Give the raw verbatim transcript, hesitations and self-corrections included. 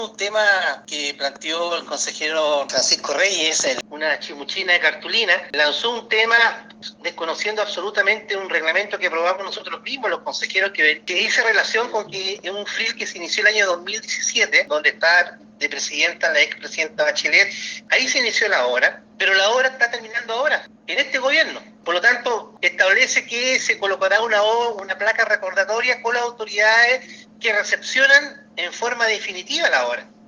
Un tema que planteó el consejero Francisco Reyes, el, una chimuchina de cartulina, lanzó un tema desconociendo absolutamente un reglamento que aprobamos nosotros mismos, los consejeros, que, que dice relación con que es un F R I L que se inició el año dos mil diecisiete, donde está de presidenta la expresidenta Bachelet. Ahí se inició la obra, pero la obra está terminando ahora, en este gobierno. Por lo tanto, establece que se colocará una, una placa recordatoria con las autoridades que recepcionan en forma definitiva la obra.